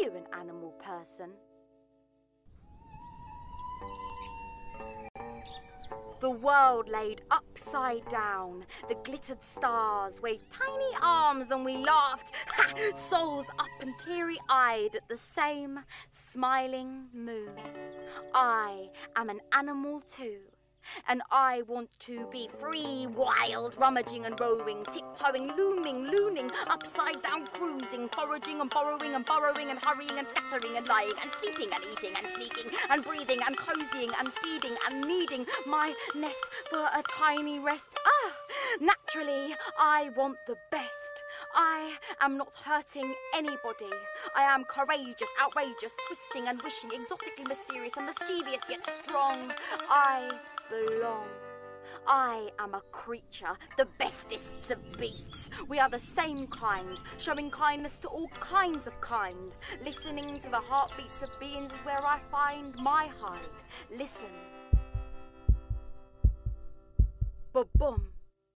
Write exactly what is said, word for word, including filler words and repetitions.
you an animal person? The world laid upside down, the glittered stars waved tiny arms and we laughed, souls up and teary-eyed at the same smiling moon. I am an animal too, and I want to be free, wild, rummaging and rowing, tiptoeing, looming, looning, upside down, cruising, foraging and borrowing and burrowing and hurrying and scattering and lying and sleeping and eating and sneaking and breathing and cozying and feeding and needing my nest for a tiny rest. Ah, naturally, I want the best. I am not hurting anybody. I am courageous, outrageous, twisting and wishing, exotically mysterious and mischievous yet strong. I belong. I am a creature, the bestest of beasts. We are the same kind, showing kindness to all kinds of kind. Listening to the heartbeats of beings is where I find my hide. Listen. Ba-boom.